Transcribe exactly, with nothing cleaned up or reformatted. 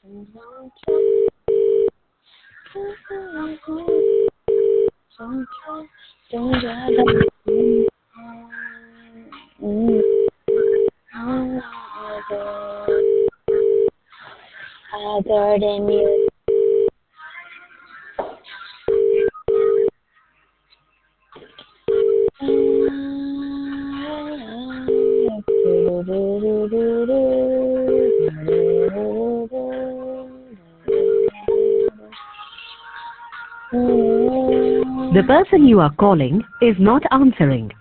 Other than you. The person you are calling is not answering.